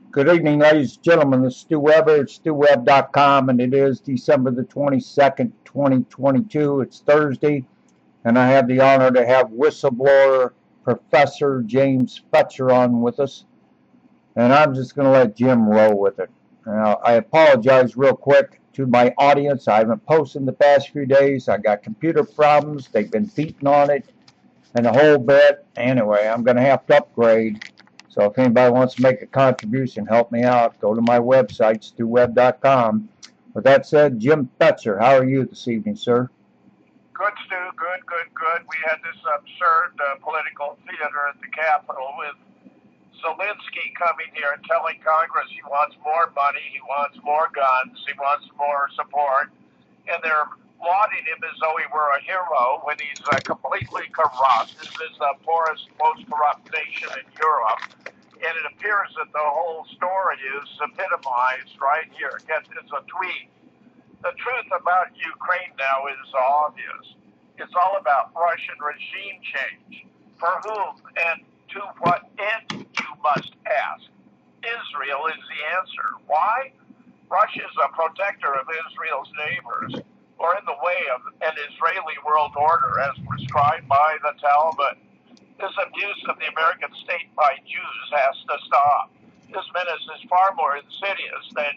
Good evening, ladies and gentlemen. This is Stu Weber. It's StuWeb.com, and it is December the 22nd, 2022. It's Thursday, and I have the honor to have whistleblower Professor James Fetzer on with us, and I'm just going to let Jim roll with it. Now, I apologize real quick to my audience. I haven't posted in the past few days. I got computer problems. They've been beating on it and the whole bit. Anyway, I'm going to have to upgrade. So if anybody wants to make a contribution, help me out. Go to my website, StuWeb.com. With that said, Jim Fetzer, how are you this evening, sir? Good, Stu. Good. We had this absurd political theater at the Capitol with Zelensky coming here and telling Congress he wants more money, he wants more guns, he wants more support, and they're lauding him as though he were a hero when he's completely corrupt. This is the poorest, most corrupt nation in Europe, and it appears that the whole story is epitomized right here. It's a tweet. The truth about Ukraine now is obvious. It's all about Russian regime change. For whom and to what end, you must ask. Israel is the answer. Why? Russia is a protector of Israel's neighbors, or in the way of an Israeli world order as prescribed by the Talmud. This abuse of the American state by Jews has to stop. This menace is far more insidious than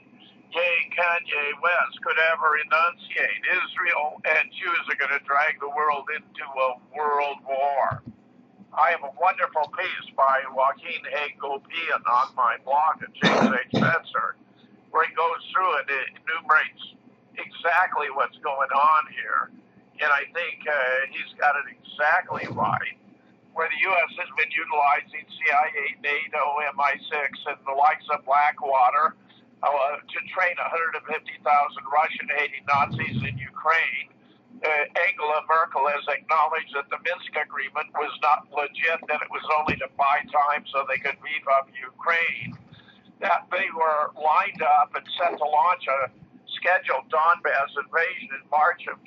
Kanye West could ever enunciate. Israel and Jews are going to drag the world into a world war. I have a wonderful piece by Joaquin Hagopian on my blog at James H. Fetzer, where he goes through and enumerates exactly what's going on here. And I think he's got it exactly right, where the U.S. has been utilizing CIA, NATO, MI6, and the likes of Blackwater to train 150,000 Russian-hating Nazis in Ukraine. Angela Merkel has acknowledged that the Minsk agreement was not legit, that it was only to buy time so they could beef up Ukraine, that they were lined up and set to launch a scheduled Donbass invasion in March of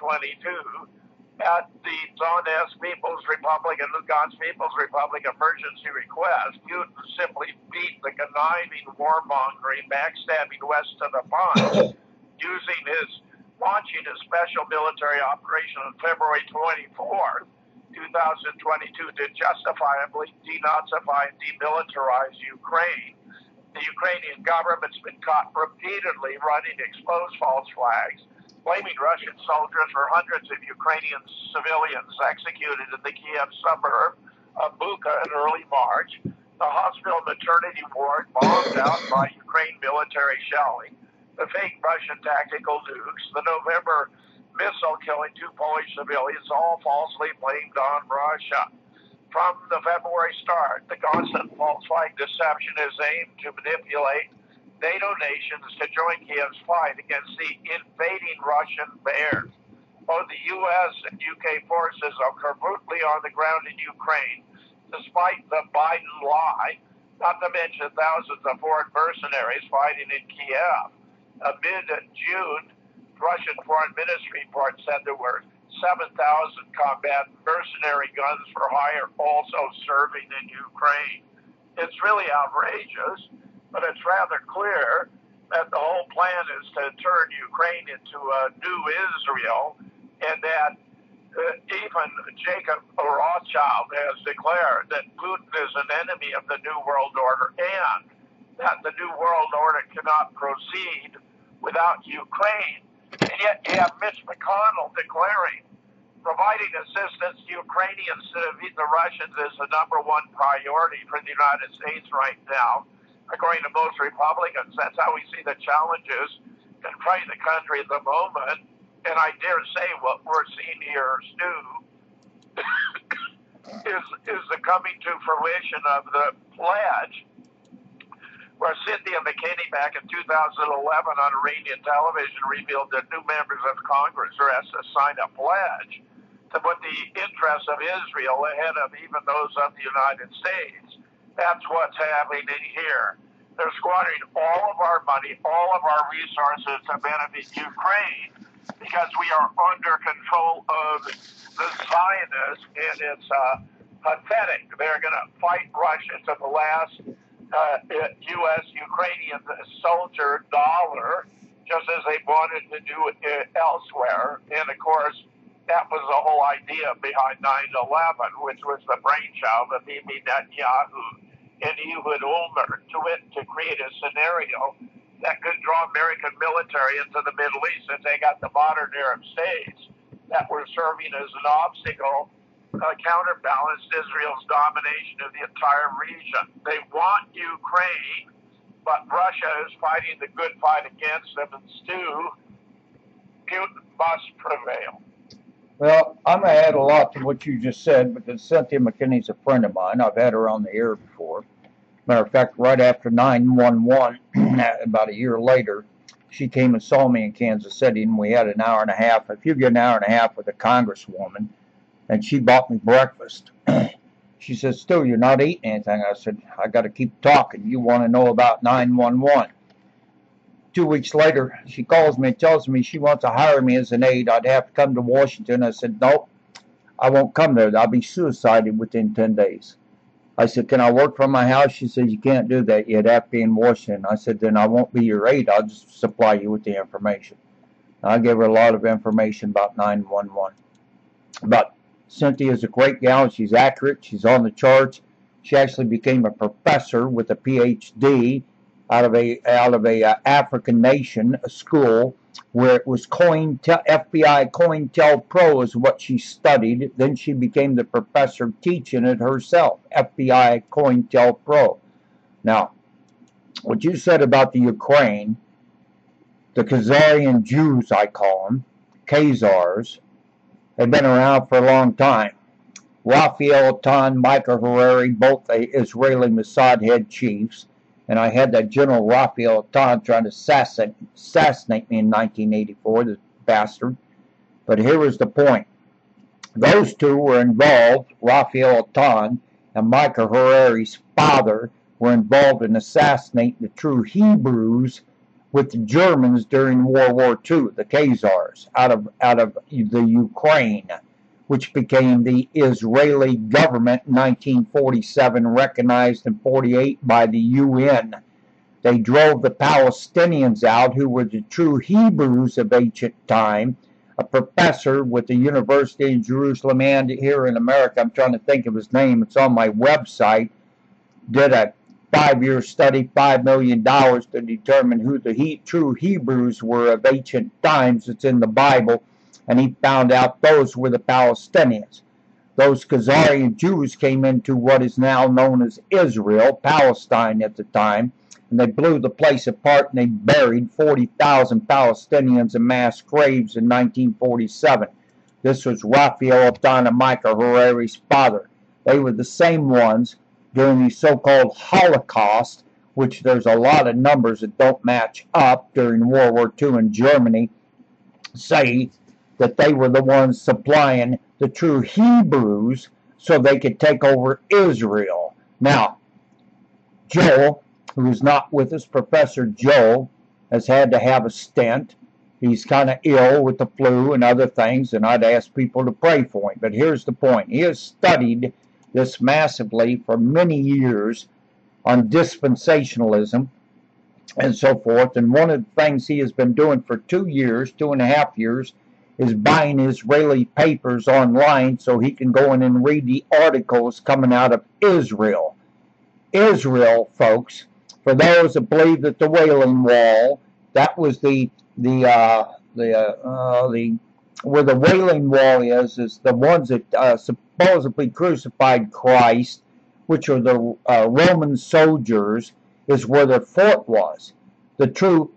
2022 at the Donetsk People's Republic and Lugansk People's Republic emergency request. Putin simply beat the conniving, warmongering, backstabbing West to the punch, launching his special military operation on February 24th, 2022, to justifiably denazify and demilitarize Ukraine. The Ukrainian government's been caught repeatedly running exposed false flags, blaming Russian soldiers for hundreds of Ukrainian civilians executed in the Kiev suburb of Bucha in early March, the hospital maternity ward bombed out by Ukraine military shelling, the fake Russian tactical nukes, the November missile killing two Polish civilians, all falsely blamed on Russia. From the February start, the constant false-flag deception is aimed to manipulate NATO nations to join Kiev's fight against the invading Russian bears. Both the U.S. and U.K. forces are covertly on the ground in Ukraine, despite the Biden lie, not to mention thousands of foreign mercenaries fighting in Kiev. Mid-June, Russian Foreign Ministry report said there were 7,000 combat mercenary guns for hire also serving in Ukraine. It's really outrageous, but it's rather clear that the whole plan is to turn Ukraine into a new Israel, and that even Jacob Rothschild has declared that Putin is an enemy of the New World Order, and that the New World Order cannot proceed without Ukraine. And yet you have Mitch McConnell declaring providing assistance to Ukrainians to defeat the Russians is the number one priority for the United States right now. According to most Republicans, that's how we see the challenges confronting the country at the moment. And I dare say what we're seeing here, Stu, is the coming to fruition of the pledge, where Cynthia McKinney back in 2011 on Iranian television revealed that new members of Congress are asked to sign a pledge to put the interests of Israel ahead of even those of the United States. That's what's happening here. They're squandering all of our money, all of our resources to benefit Ukraine because we are under control of the Zionists, and it's pathetic. They're going to fight Russia to the last U.S. Ukrainian soldier dollar, just as they wanted to do it elsewhere. And of course, that was the whole idea behind 9/11, which was the brainchild of Bibi Netanyahu and Ehud Olmert to create a scenario that could draw American military into the Middle East if they got the modern Arab states that were serving as an obstacle, counterbalanced Israel's domination of the entire region. They want Ukraine, but Russia is fighting the good fight against them, and Putin must prevail. Well, I'm going to add a lot to what you just said, because Cynthia McKinney's a friend of mine. I've had her on the air before. Matter of fact, right after 9/11, about a year later, she came and saw me in Kansas City, and we had an hour and a half. If you get an hour and a half with a congresswoman, and she bought me breakfast. She said, "Stu, you're not eating anything." I said, "I got to keep talking. You want to know about 911. 2 weeks later, she calls me and tells me she wants to hire me as an aide. I'd have to come to Washington. I said, "Nope, I won't come there. I'll be suicided within 10 days. I said, "Can I work from my house?" She said, "You can't do that. You'd have to be in Washington." I said, "Then I won't be your aide. I'll just supply you with the information." I gave her a lot of information about 911. But Cynthia is a great gal. She's accurate. She's on the charts. She actually became a professor with a PhD out of a African nation, a school where it was FBI COINTELPRO is what she studied. Then she became the professor teaching it herself, FBI COINTELPRO. Now, what you said about the Ukraine, the Khazarian Jews, I call them, Khazars, they've been around for a long time. Raphael Eitan, Micah Hariri, both the Israeli Mossad head chiefs. And I had that General Raphael Eitan trying to assassinate me in 1984, the bastard. But here was the point. Those two were involved, Raphael Eitan and Micah Hariri's father were involved in assassinating the true Hebrews with the Germans during World War II, the Khazars, out of the Ukraine, which became the Israeli government in 1947, recognized in 1948 by the UN. They drove the Palestinians out, who were the true Hebrews of ancient time. A professor with the University in Jerusalem and here in America, I'm trying to think of his name, it's on my website, did a 5-year study, $5 million to determine who the true Hebrews were of ancient times. It's in the Bible. And he found out those were the Palestinians. Those Khazarian Jews came into what is now known as Israel, Palestine at the time, and they blew the place apart and they buried 40,000 Palestinians in mass graves in 1947. This was Raphael Eitan and Micah Hariri's father. They were the same ones during the so-called Holocaust, which there's a lot of numbers that don't match up during World War II in Germany, say that they were the ones supplying the true Hebrews so they could take over Israel. Now, Joel, who is not with us, Professor Joel, has had to have a stent. He's kind of ill with the flu and other things, and I'd ask people to pray for him. But here's the point. He has studied this massively for many years on dispensationalism and so forth. And one of the things he has been doing for 2.5 years, is buying Israeli papers online so he can go in and read the articles coming out of Israel. Israel, folks, for those that believe that the Wailing Wall, that was where the Wailing Wall is the ones that supposedly crucified Christ, which are the Roman soldiers, is where their fort was. The true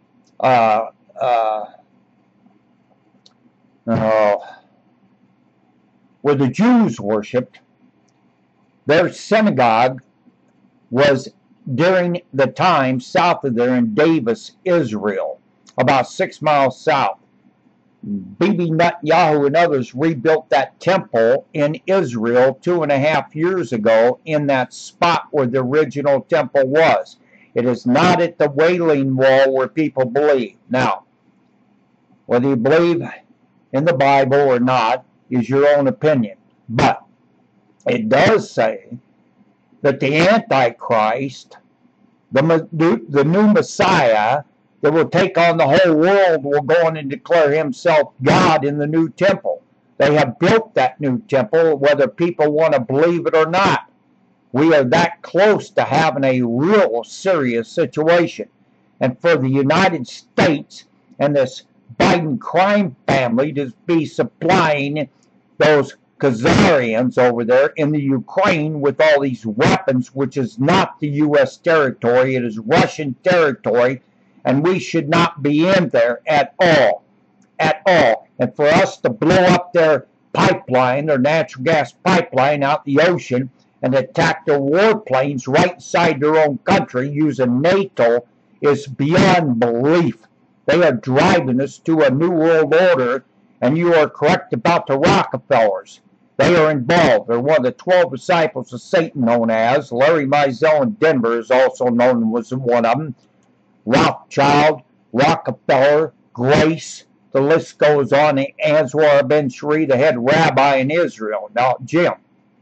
where the Jews worshipped, their synagogue was during the time south of there in Davis, Israel, about 6 miles south. Bibi Netanyahu and others rebuilt that temple in Israel 2.5 years ago in that spot where the original temple was. It is not at the Wailing Wall where people believe. Now, whether you believe in the Bible or not is your own opinion. But it does say that the Antichrist The new Messiah that will take on the whole world will go in and declare himself God in the new temple. They have built that new temple, whether people want to believe it or not. We are that close to having a real serious situation. And for the United States and this Biden crime family to be supplying those Khazarians over there in the Ukraine with all these weapons, which is not the U.S. territory, it is Russian territory, and we should not be in there at all. At all. And for us to blow up their pipeline, their natural gas pipeline out the ocean, and attack their warplanes right inside their own country using NATO is beyond belief. They are driving us to a new world order, and you are correct about the Rockefellers. They are involved. They're one of the 12 disciples of Satan, known as. Larry Mizell in Denver is also known as one of them. Rothschild, Rockefeller, Grace, the list goes on. Anwar Ben Shri, the head rabbi in Israel. Now, Jim,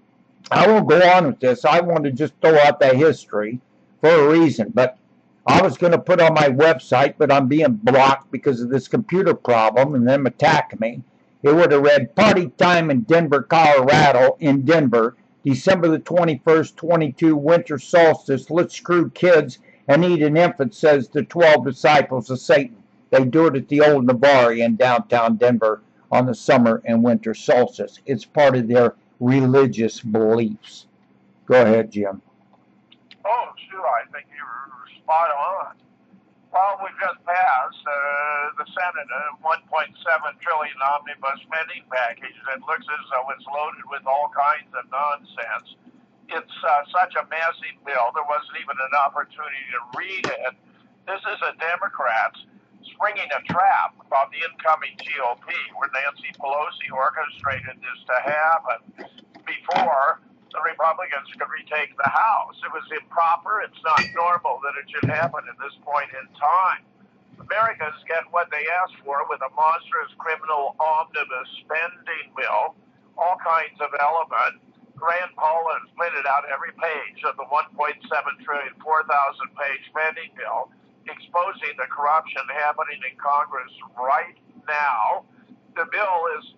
I will go on with this. I want to just throw out that history for a reason, but I was going to put on my website, but I'm being blocked because of this computer problem and them attacking me. It would have read Party Time in Denver, Colorado, in Denver, December the 21st, 22, winter solstice. Let's screw kids and eat an infant, says the 12 disciples of Satan. They do it at the old Navarre in downtown Denver on the summer and winter solstice. It's part of their religious beliefs. Go ahead, Jim. Oh, sure. I think you're spot on. Well, we've just passed the Senate $1.7 trillion omnibus spending package that looks as though it's loaded with all kinds of nonsense. It's such a massive bill, there wasn't even an opportunity to read it. This is a Democrats springing a trap on the incoming GOP, where Nancy Pelosi orchestrated this to happen before the Republicans could retake the House. It was improper. It's not normal that it should happen at this point in time. Americans get what they asked for with a monstrous criminal omnibus spending bill, all kinds of elements. Rand Paul has printed out every page of the 1.7 trillion, 4,000-page spending bill, exposing the corruption happening in Congress right now. The bill is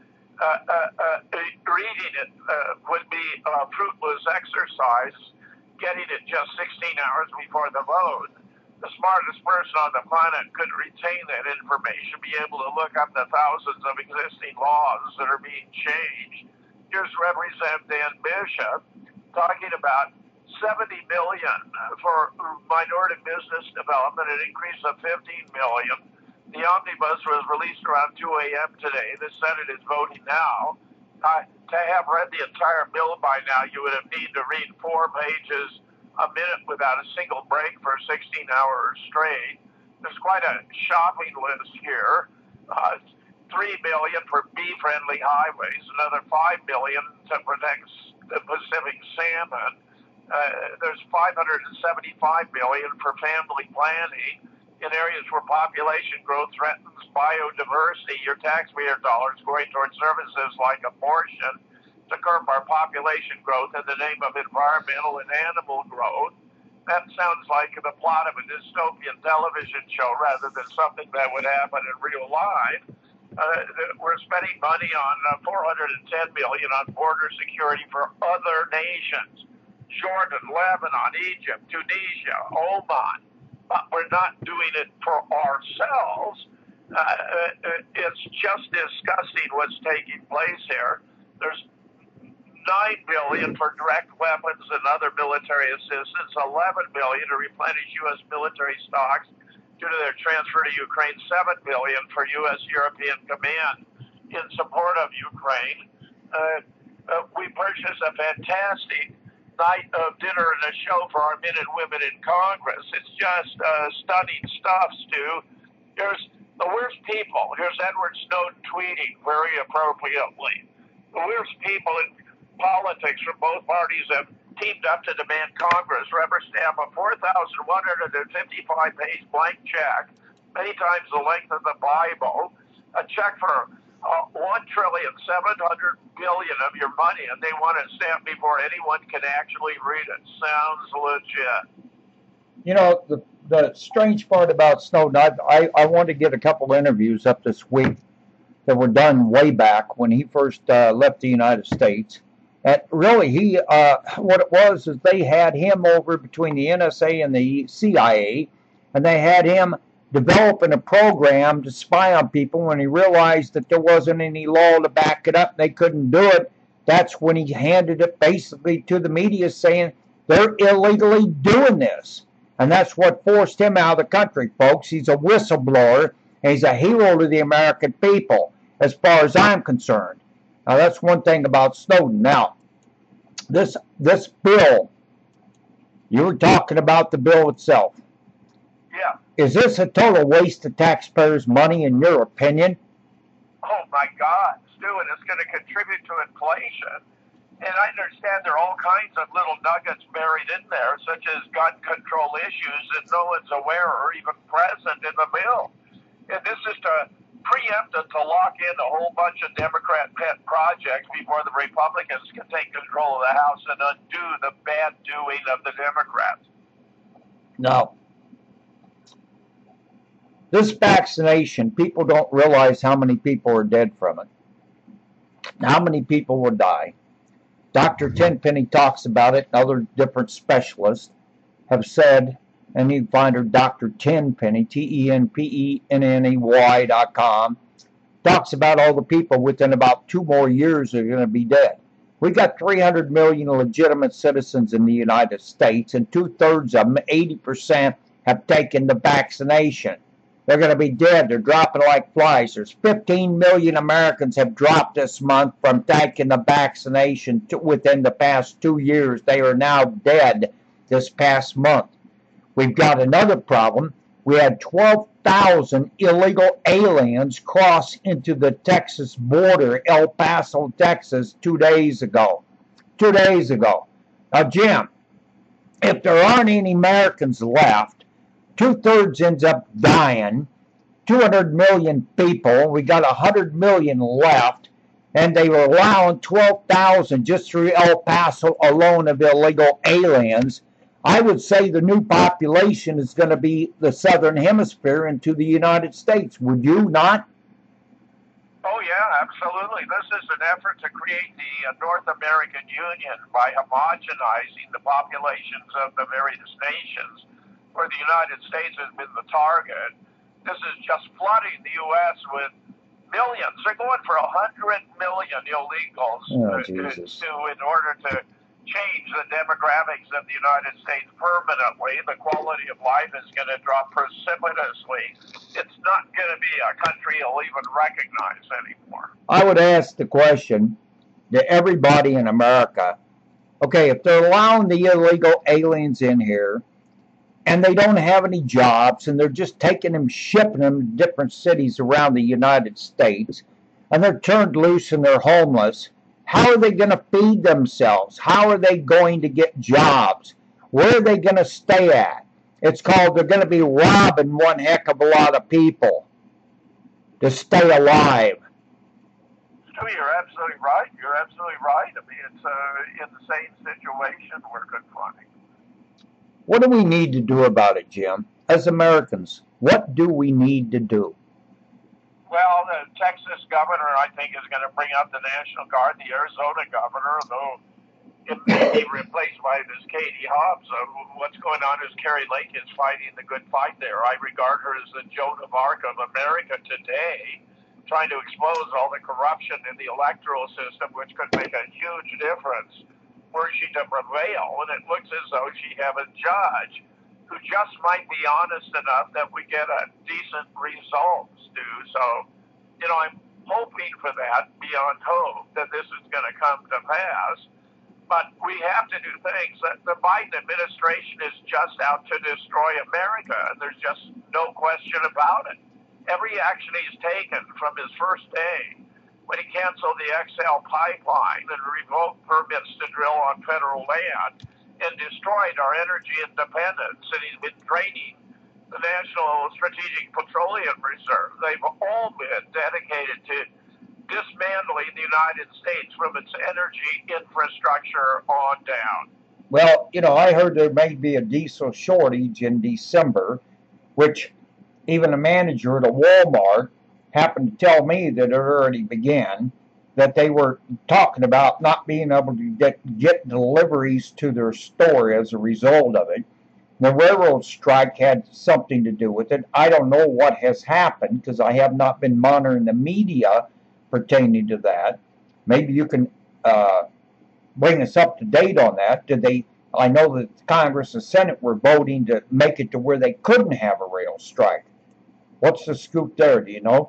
reading it would be a fruitless exercise, getting it just 16 hours before the vote. The smartest person on the planet could retain that information, be able to look up the thousands of existing laws that are being changed. Here's Representative Dan Bishop talking about $70 million for minority business development, an increase of $15 million. The omnibus was released around 2 a.m. today. The Senate is voting now. To have read the entire bill by now, you would have needed to read 4 pages a minute without a single break for 16 hours straight. There's quite a shopping list here. $3 billion for bee-friendly highways, another $5 billion to protect the Pacific salmon. There's $575 billion for family planning in areas where population growth threatens biodiversity. Your taxpayer dollars going towards services like abortion to curb our population growth in the name of environmental and animal growth. That sounds like the plot of a dystopian television show rather than something that would happen in real life. We're spending money on $410 million on border security for other nations: Jordan, Lebanon, Egypt, Tunisia, Oman. But we're not doing it for ourselves. It's just disgusting what's taking place here. There's $9 billion for direct weapons and other military assistance, $11 billion to replenish U.S. military stocks due to their transfer to Ukraine, $7 billion for U.S. European Command in support of Ukraine. We purchased a fantastic night of dinner and a show for our men and women in Congress. It's just stunning stuff, Stu. Here's the worst people. Here's Edward Snowden tweeting very appropriately. The worst people in politics from both parties have teamed up to demand Congress rubber stamp a 4,155-page blank check, many times the length of the Bible, a check for $1.7 trillion of your money, and they want it stamped before anyone can actually read it. Sounds legit. You know, the strange part about Snowden, I want to get a couple interviews up this week that were done way back when he first left the United States. And really, what it was is they had him over between the NSA and the CIA, and they had him developing a program to spy on people. When he realized that there wasn't any law to back it up, they couldn't do it. That's when he handed it basically to the media, saying they're illegally doing this. And that's what forced him out of the country, folks. He's a whistleblower, and he's a hero to the American people, as far as I'm concerned. Now, that's one thing about Snowden. Now, this bill, you were talking about the bill itself. Yeah. Is this a total waste of taxpayers' money, in your opinion? Oh, my God, Stu, and it's going to contribute to inflation. And I understand there are all kinds of little nuggets buried in there, such as gun control issues that no one's aware or even present in the bill. And this is to preempt and to lock in a whole bunch of Democrat pet projects before the Republicans can take control of the House and undo the bad doing of the Democrats. No. This vaccination, people don't realize how many people are dead from it. How many people will die. Dr. Tenpenny talks about it, and other different specialists have said, and you can find her Dr. Tenpenny, TenPenney.com, talks about all the people within about 2 more years are going to be dead. We got 300 million legitimate citizens in the United States, and 2/3 of them, 80%, have taken the vaccination. They're going to be dead. They're dropping like flies. There's 15 million Americans have dropped this month from taking the vaccination within the past 2 years. They are now dead this past month. We've got another problem. We had 12,000 illegal aliens cross into the Texas border, El Paso, Texas, 2 days ago. 2 days ago. Now, Jim, if there aren't any Americans left, 2/3 ends up dying. 200 million people. We got 100 million left, and they were allowing 12,000 just through El Paso alone of illegal aliens. I would say the new population is going to be the Southern Hemisphere into the United States. Would you not? Oh, yeah, absolutely. This is an effort to create the North American Union by homogenizing the populations of the various nations, where the United States has been the target. This is just flooding the U.S. with millions. They're going for 100 million illegals in order to change the demographics of the United States permanently. The quality of life is going to drop precipitously. It's not going to be a country you'll even recognize anymore. I would ask the question to everybody in America, okay, if they're allowing the illegal aliens in here, and they don't have any jobs, and they're just taking them, shipping them to different cities around the United States, and they're turned loose and they're homeless, how are they going to feed themselves? How are they going to get jobs? Where are they going to stay at? It's called they're going to be robbing one heck of a lot of people to stay alive. Stu, you're absolutely right. You're absolutely right. I mean, it's in the same situation we're confronting. What do we need to do about it, Jim? As Americans, what do we need to do? Well, the Texas governor, I think, is going to bring up the National Guard. The Arizona governor, though it may be replaced by this Katie Hobbs. What's going on is Carrie Lake is fighting the good fight there. I regard her as the Joan of Arc of America today, trying to expose all the corruption in the electoral system, which could make a huge difference were she to prevail. And it looks as though she have a judge who just might be honest enough that we get a decent result, Stu. So, I'm hoping for that beyond hope that this is going to come to pass. But we have to do things. That the Biden administration is just out to destroy America, and there's just no question about it. Every action he's taken from his first day, when he canceled the XL pipeline and revoked permits to drill on federal land and destroyed our energy independence, and he's been draining the National Strategic Petroleum Reserve. They've all been dedicated to dismantling the United States from its energy infrastructure on down. Well, I heard there may be a diesel shortage in December, which even a manager at a Walmart happened to tell me that it already began, that they were talking about not being able to get deliveries to their store as a result of it. The railroad strike had something to do with it. I don't know what has happened because I have not been monitoring the media pertaining to that. Maybe you can uh, bring us up to date on that. Did they? I know that Congress and Senate were voting to make it to where they couldn't have a rail strike. What's the scoop there? Do you know?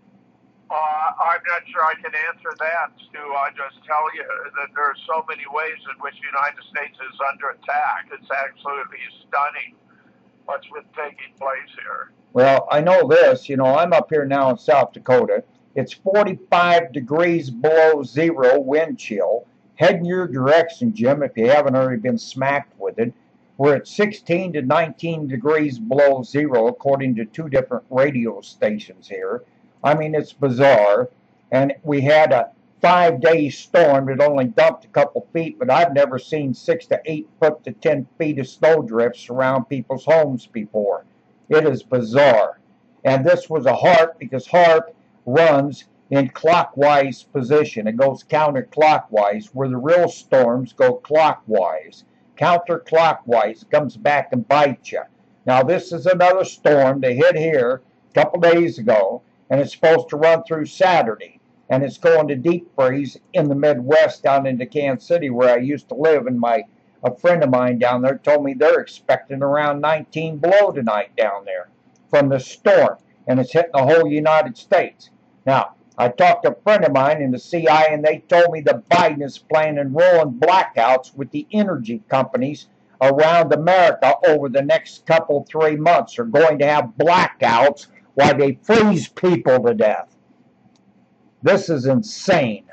I'm not sure I can answer that, Stu. I just tell you that there are so many ways in which the United States is under attack. It's absolutely stunning what's been taking place here. Well, I know this. I'm up here now in South Dakota. It's 45 degrees below zero wind chill. Head in your direction, Jim, if you haven't already been smacked with it. We're at 16 to 19 degrees below zero, according to two different radio stations here. I mean, it's bizarre. And we had a 5-day storm that only dumped a couple feet, but I've never seen 6 to 8 foot to 10 feet of snow drifts around people's homes before. It is bizarre. And this was a HAARP because HAARP runs in clockwise position. It goes counterclockwise, where the real storms go clockwise. Counterclockwise comes back and bites you. Now, this is another storm that hit here a couple days ago, and it's supposed to run through Saturday. And it's going to deep freeze in the Midwest down into Kansas City, where I used to live, and a friend of mine down there told me they're expecting around 19 below tonight down there from the storm, and it's hitting the whole United States. Now, I talked to a friend of mine in the CI, and they told me that Biden is planning rolling blackouts with the energy companies around America over the next couple, 3 months. Are going to have blackouts while they freeze people to death. This is insane.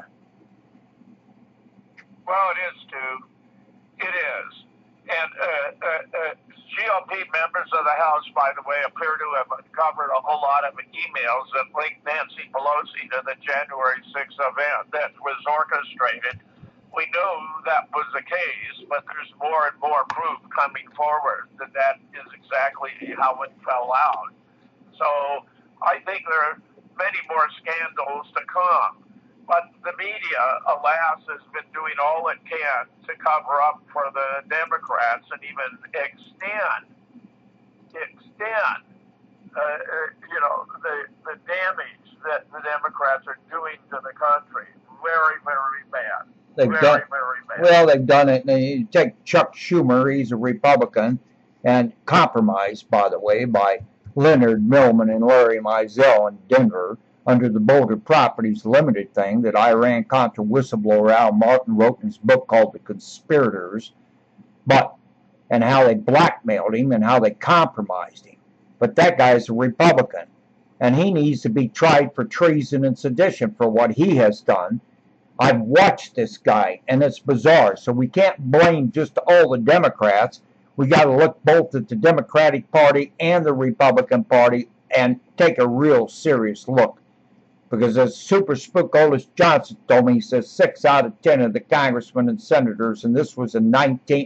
Well, it is, too. It is. And GOP members of the House, by the way, appear to have uncovered a whole lot of emails that linked Nancy Pelosi to the January 6th event that was orchestrated. We knew that was the case, but there's more and more proof coming forward that that is exactly how it fell out. So I think there are many more scandals to come. But the media, alas, has been doing all it can to cover up for the Democrats and even extend the damage that the Democrats are doing to the country. Very, very bad. Very bad. Well, they've done it. And you take Chuck Schumer, he's a Republican, and compromised, by the way, by Leonard Millman and Larry Mizell in Denver under the Boulder Properties Limited thing that Iran Contra whistleblower Al Martin wrote in his book called The Conspirators, and how they blackmailed him and how they compromised him. But that guy's a Republican, and he needs to be tried for treason and sedition for what he has done. I've watched this guy, and it's bizarre. So we can't blame just all the Democrats. We got to look both at the Democratic Party and the Republican Party and take a real serious look. Because as Super Spook Otis Johnson told me, he says 6 out of 10 of the congressmen and senators, and this was in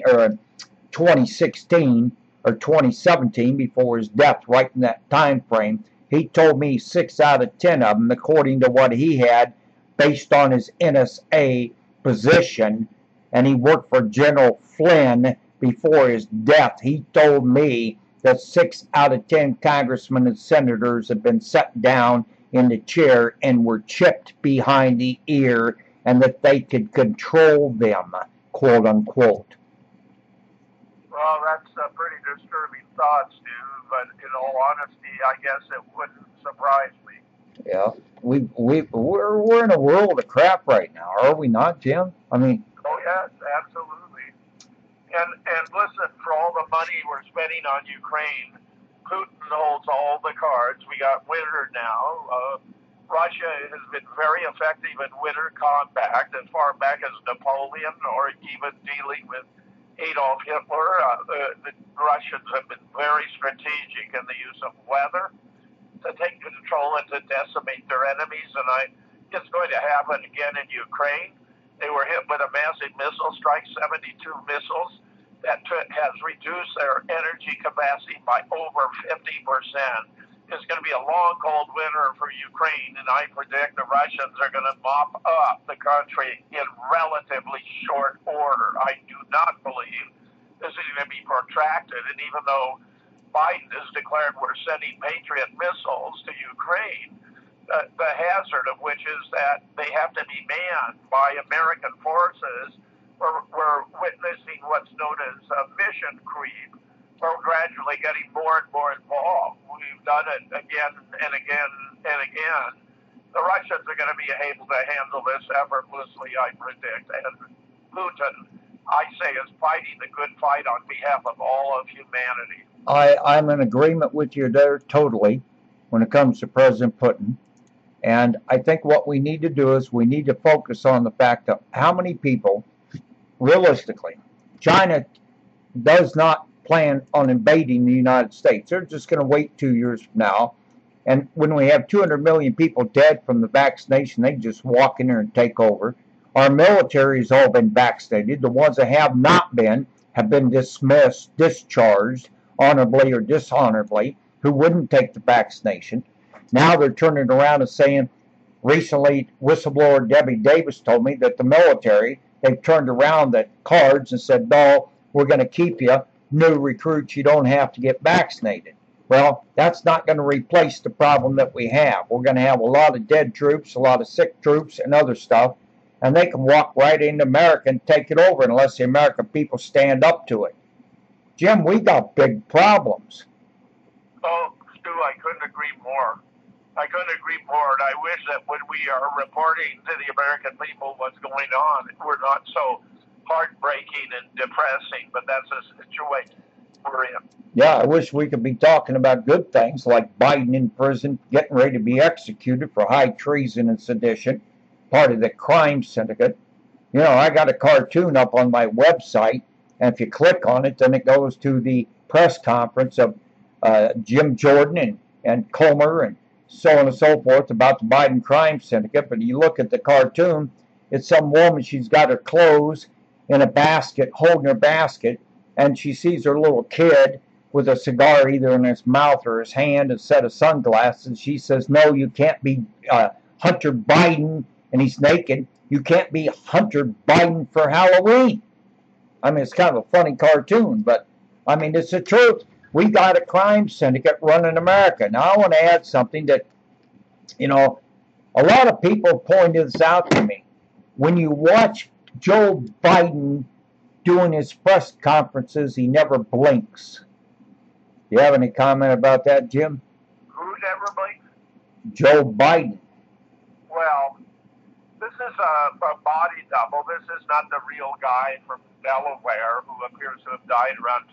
2016 or 2017 before his death, right in that time frame. He told me 6 out of 10 of them, according to what he had, based on his NSA position, and he worked for General Flynn before his death. He told me that 6 out of 10 congressmen and senators have been set down in the chair and were chipped behind the ear, and that they could control them, quote unquote. Well, that's a pretty disturbing thought, Stu, but in all honesty, I guess it wouldn't surprise me. Yeah, we're in a world of crap right now, are we not, Jim? I mean, oh yes, absolutely. And listen, for all the money we're spending on Ukraine, Putin holds all the cards. We got winter now. Russia has been very effective in winter combat as far back as Napoleon, or even dealing with Adolf Hitler. The Russians have been very strategic in the use of weather to take control and to decimate their enemies, and it's going to happen again in Ukraine. They were hit with a massive missile strike, 72 missiles. that has reduced their energy capacity by over 50%. It's going to be a long, cold winter for Ukraine, and I predict the Russians are going to mop up the country in relatively short order. I do not believe this is going to be protracted, and even though Biden has declared we're sending Patriot missiles to Ukraine, the hazard of which is that they have to be manned by American forces. We're witnessing what's known as mission creep. We're gradually getting more and more involved. We've done it again and again and again. The Russians are going to be able to handle this effortlessly, I predict. And Putin, I say, is fighting the good fight on behalf of all of humanity. I'm in agreement with you there totally when it comes to President Putin. And I think what we need to do is we need to focus on the fact of how many people, realistically, China does not plan on invading the United States. They're just going to wait 2 years from now. And when we have 200 million people dead from the vaccination, they just walk in there and take over. Our military has all been vaccinated. The ones that have not been have been dismissed, discharged, honorably or dishonorably, who wouldn't take the vaccination. Now they're turning around and saying, recently, whistleblower Debbie Davis told me that the military, they've turned around the cards and said, no, we're going to keep you. New recruits, you don't have to get vaccinated. Well, that's not going to replace the problem that we have. We're going to have a lot of dead troops, a lot of sick troops, and other stuff, and they can walk right into America and take it over unless the American people stand up to it. Jim, we got big problems. Oh, Stu, I couldn't agree more. I couldn't agree more, and I wish that when we are reporting to the American people what's going on, we're not so heartbreaking and depressing, but that's a situation we're in. Yeah, I wish we could be talking about good things like Biden in prison, getting ready to be executed for high treason and sedition, part of the crime syndicate. You know, I got a cartoon up on my website, and if you click on it, then it goes to the press conference of Jim Jordan and Comer and so on and so forth about the Biden crime syndicate. But you look at the cartoon, it's some woman, she's got her clothes in a basket, holding her basket, and she sees her little kid with a cigar either in his mouth or his hand, and a set of sunglasses. She says, no, you can't be Hunter Biden, and he's naked. You can't be Hunter Biden for Halloween. I mean, it's kind of a funny cartoon, but, I mean, it's the truth. We got a crime syndicate running America. Now, I want to add something that, you know, a lot of people pointed this out to me. When you watch Joe Biden doing his press conferences, he never blinks. Do you have any comment about that, Jim? Who never blinks? Joe Biden. Well, this is a body double. This is not the real guy from Delaware who appears to have died around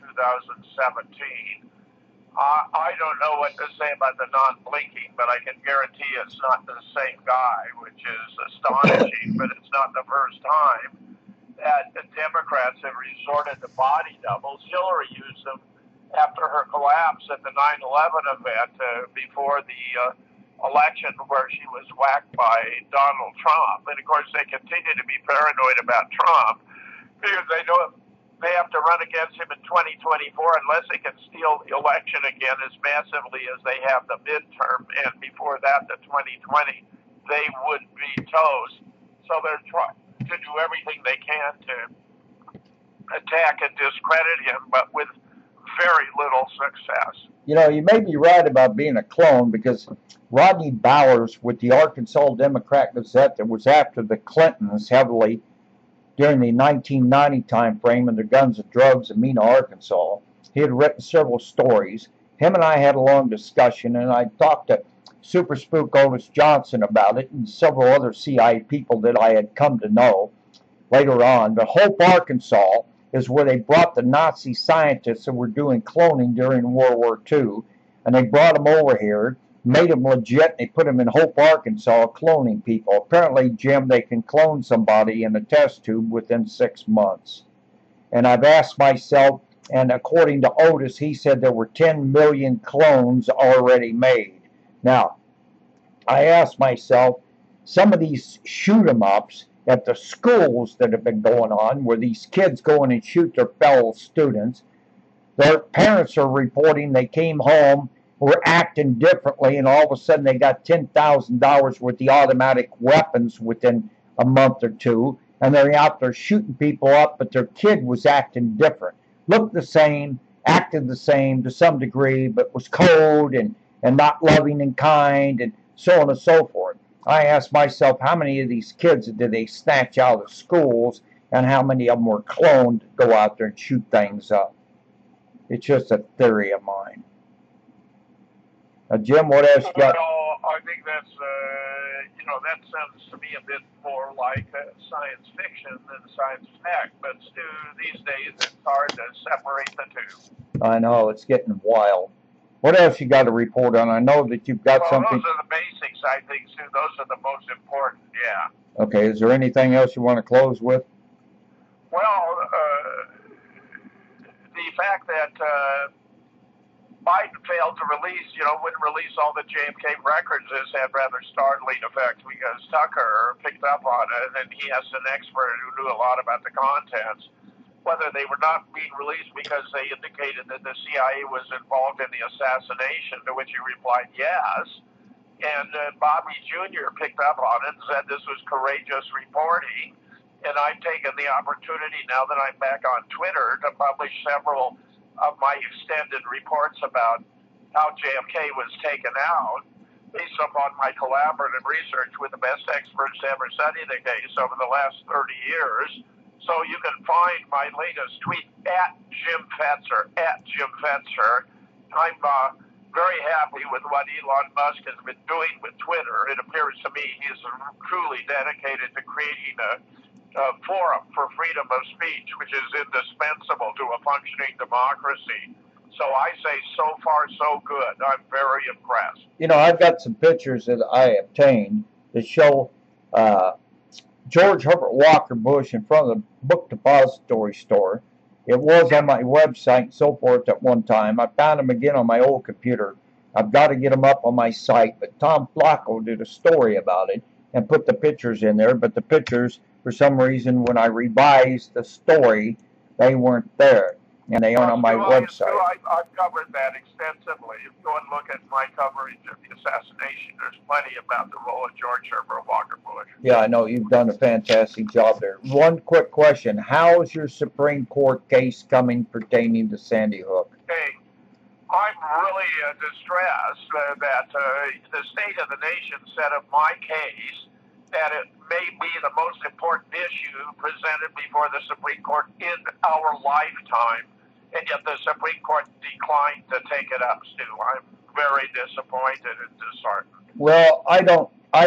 2017. I don't know what to say about the non-blinking, but I can guarantee it's not the same guy, which is astonishing, but it's not the first time that the Democrats have resorted to body doubles. Hillary used them after her collapse at the 9/11 event before the election where she was whacked by Donald Trump. And, of course, they continue to be paranoid about Trump because they know they have to run against him in 2024 unless they can steal the election again as massively as they have the midterm. And before that, the 2020, they would be toast. So they're trying to do everything they can to attack and discredit him, but with very little success. You know, you may be right about being a clone because Rodney Bowers with the Arkansas Democrat Gazette that was after the Clintons heavily during the 1990 time frame and the guns and drugs in Mena, Arkansas. He had written several stories. Him and I had a long discussion, and I talked to Super Spook Otis Johnson about it and several other CIA people that I had come to know later on. But Hope, Arkansas is where they brought the Nazi scientists that were doing cloning during World War II, and they brought them over here, made them legit, and they put them in Hope, Arkansas, cloning people. Apparently, Jim, they can clone somebody in a test tube within 6 months. And I've asked myself, and according to Otis, he said there were 10 million clones already made. Now, I asked myself, some of these shoot-em-ups, at the schools that have been going on, where these kids go in and shoot their fellow students. Their parents are reporting they came home, were acting differently, and all of a sudden they got $10,000 worth of automatic weapons within a month or two, and they're out there shooting people up, but their kid was acting different. Looked the same, acted the same to some degree, but was cold and not loving and kind, and so on and so forth. I asked myself, how many of these kids did they snatch out of schools, and how many of them were cloned to go out there and shoot things up? It's just a theory of mine. Jim, what else you got? Well, I think that's, that sounds to me a bit more like science fiction than science fact. But, Stu, these days it's hard to separate the two. I know, it's getting wild. What else you got to report on? I know that you've got something. Those are the basics, I think, Stu. Those are the most important, yeah. Okay, is there anything else you want to close with? Well, the fact that Biden failed to wouldn't release all the JFK records has had rather startling effect, because Tucker picked up on it, and he has an expert who knew a lot about the contents. Whether they were not being released because they indicated that the CIA was involved in the assassination, to which he replied yes. And Bobby Jr. picked up on it and said this was courageous reporting. And I've taken the opportunity, now that I'm back on Twitter, to publish several of my extended reports about how JFK was taken out, based upon my collaborative research with the best experts to ever study the case over the last 30 years. So you can find my latest tweet at Jim Fetzer, I'm very happy with what Elon Musk has been doing with Twitter. It appears to me he's truly dedicated to creating a forum for freedom of speech, which is indispensable to a functioning democracy. So I say, so far, so good. I'm very impressed. I've got some pictures that I obtained that show George Herbert Walker Bush in front of the book depository store. It was on my website and so forth at one time. I found them again on my old computer. I've got to get them up on my site, but Tom Flacco did a story about it and put the pictures in there, but the pictures, for some reason, when I revised the story, they weren't there, and they aren't on my website. I've covered that extensively. If you go and look at my coverage of the assassination, there's plenty about the role of George Herbert Walker Bush. Yeah, I know. You've done a fantastic job there. One quick question. How is your Supreme Court case coming pertaining to Sandy Hook? Hey, I'm really distressed that the state of the nation said of my case that it may be the most important issue presented before the Supreme Court in our lifetime, and yet the Supreme Court declined to take it up, Stu. I'm very disappointed and disheartened. Well, I don't,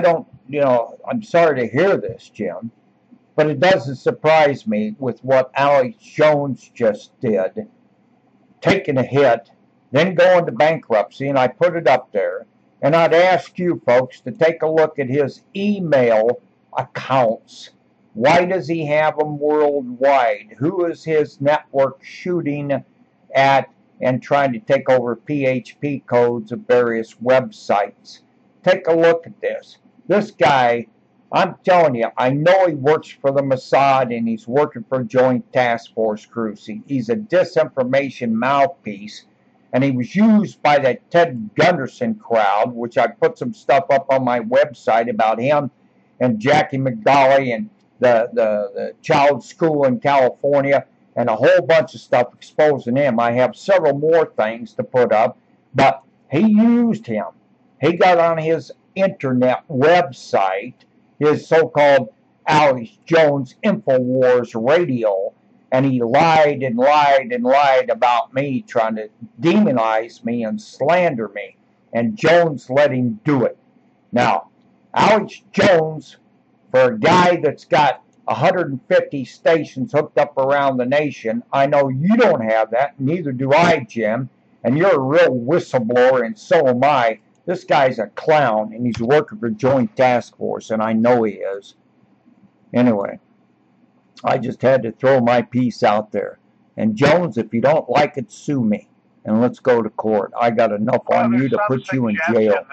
I'm sorry to hear this, Jim, but it doesn't surprise me with what Alex Jones just did, taking a hit, then going to bankruptcy, and I put it up there. And I'd ask you folks to take a look at his email accounts. Why does he have them worldwide? Who is his network shooting at and trying to take over PHP codes of various websites? Take a look at this. This guy, I'm telling you, I know he works for the Mossad and he's working for Joint Task Force crews. He's a disinformation mouthpiece. And he was used by that Ted Gunderson crowd, which I put some stuff up on my website about him and Jackie McDowley and the child school in California and a whole bunch of stuff exposing him. I have several more things to put up, but he used him. He got on his internet website, his so-called Alex Jones InfoWars radio, and he lied and lied and lied about me, trying to demonize me and slander me. And Jones let him do it. Now, Alex Jones, for a guy that's got 150 stations hooked up around the nation, I know you don't have that, neither do I, Jim. And you're a real whistleblower, and so am I. This guy's a clown, and he's working for Joint Task Force, and I know he is. Anyway, I just had to throw my piece out there. And Jones, if you don't like it, sue me, and let's go to court. I got enough on you to put you in jail. That all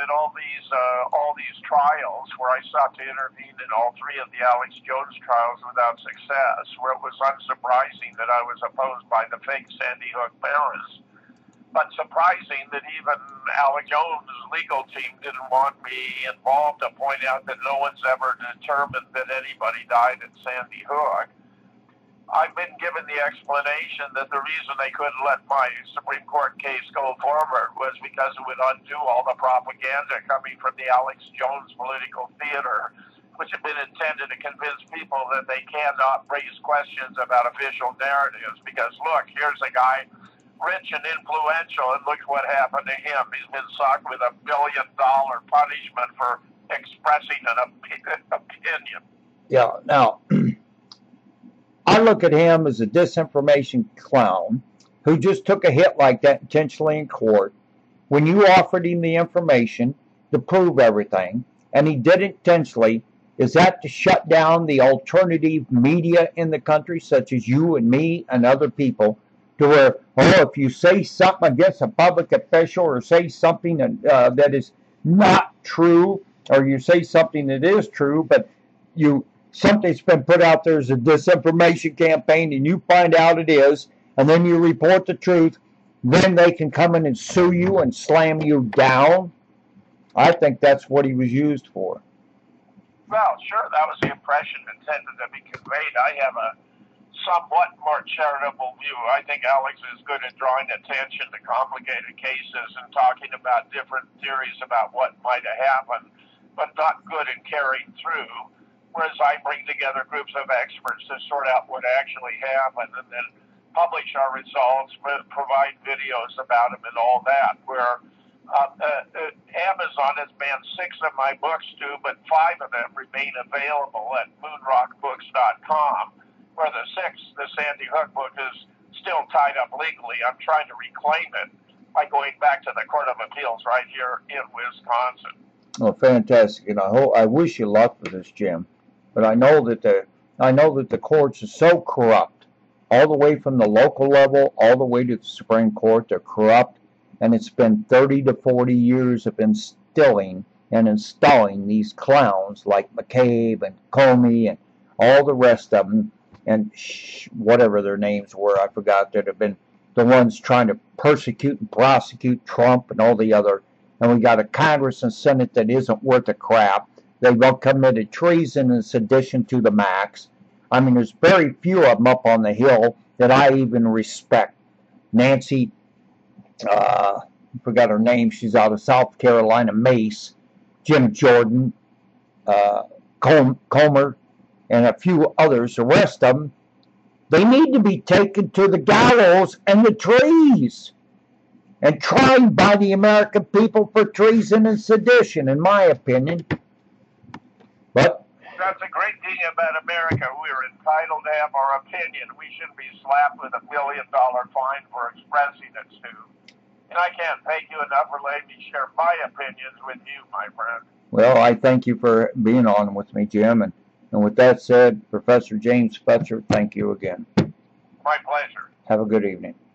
all these trials where I sought to intervene in all three of the Alex Jones trials without success, where it was unsurprising that I was opposed by the fake Sandy Hook barons, but surprising that even Alex Jones' legal team didn't want me involved to point out that no one's ever determined that anybody died at Sandy Hook. I've been given the explanation that the reason they couldn't let my Supreme Court case go forward was because it would undo all the propaganda coming from the Alex Jones political theater, which had been intended to convince people that they cannot raise questions about official narratives. Because, look, here's a guy rich and influential, and look what happened to him. He's been socked with $1 billion punishment for expressing an opinion. Yeah, now, I look at him as a disinformation clown who just took a hit like that intentionally in court when you offered him the information to prove everything, and he did it intentionally. Is that to shut down the alternative media in the country, such as you and me and other people, to where, if you say something against a public official or say something that is not true, or you say something that is true, but something's been put out there as a disinformation campaign and you find out it is, and then you report the truth, then they can come in and sue you and slam you down? I think that's what he was used for. Well, sure, that was the impression intended to be conveyed. I have a somewhat more charitable view. I think Alex is good at drawing attention to complicated cases and talking about different theories about what might have happened, but not good at carrying through. Whereas I bring together groups of experts to sort out what actually happened and then publish our results, provide videos about them and all that, where Amazon has banned 6 of my books, Stu, but 5 of them remain available at moonrockbooks.com, where the 6th, the Sandy Hook book, is still tied up legally. I'm trying to reclaim it by going back to the Court of Appeals right here in Wisconsin. Oh, fantastic! And I wish you luck with this, Jim. But I know that the courts are so corrupt, all the way from the local level, all the way to the Supreme Court. They're corrupt, and it's been 30 to 40 years of instilling and installing these clowns like McCabe and Comey and all the rest of them, and whatever their names were, I forgot, that have been the ones trying to persecute and prosecute Trump and all the other. And we got a Congress and Senate that isn't worth a crap. They've all committed treason and sedition to the max. I mean, there's very few of them up on the Hill that I even respect. Nancy, I forgot her name, she's out of South Carolina, Mace, Jim Jordan, Comer, and a few others. The rest of them, they need to be taken to the gallows and the trees and tried by the American people for treason and sedition, in my opinion. But that's a great thing about America. We're entitled to have our opinion. We shouldn't be slapped with $1 billion fine for expressing it, Stu. And I can't thank you enough for letting me share my opinions with you, my friend. Well, I thank you for being on with me, Jim. And with that said, Professor James Fetzer, thank you again. My pleasure. Have a good evening.